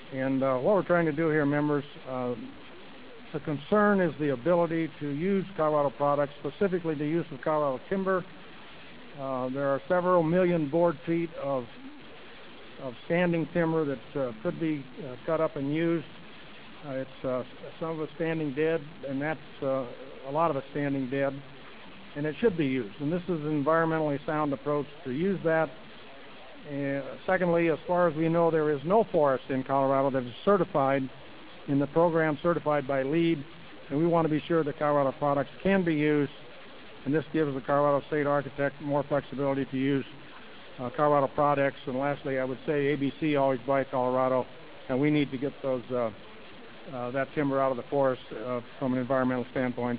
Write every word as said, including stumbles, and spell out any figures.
And uh, what we're trying to do here, members, uh, the concern is the ability to use Colorado products, specifically the use of Colorado timber. Uh, there are several million board feet of, of standing timber that uh, could be uh, cut up and used. Uh, it's uh, some of it standing dead, and that's uh, a lot of it standing dead, and it should be used. And this is an environmentally sound approach to use that. And secondly, as far as we know, there is no forest in Colorado that is certified in the program certified by LEED, and we want to be sure that Colorado products can be used, and this gives the Colorado State Architect more flexibility to use uh, Colorado products. And lastly, I would say A B C always buy Colorado, and we need to get those uh, uh, that timber out of the forest uh, from an environmental standpoint.